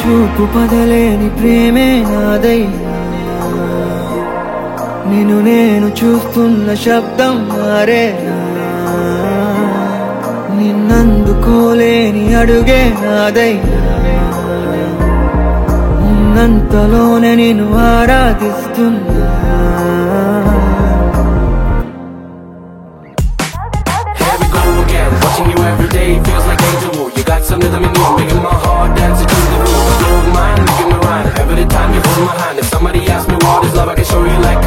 చూపు పదలేని ప్రేమే నాదైనా నిన్ను నేను చూస్తున్న శబ్దం మారేనా నిన్నందుకోలేని అడుగే నాదైనా ఉన్నంతలోనే నిన్ను ఆరాధిస్తున్నా Watching you every day feels like deja vu. You got some rhythm in you, making my heart dance to the groove. Blow mine, making me rhyme. Every time you hold my hand, if somebody asks me what is love, I can show you like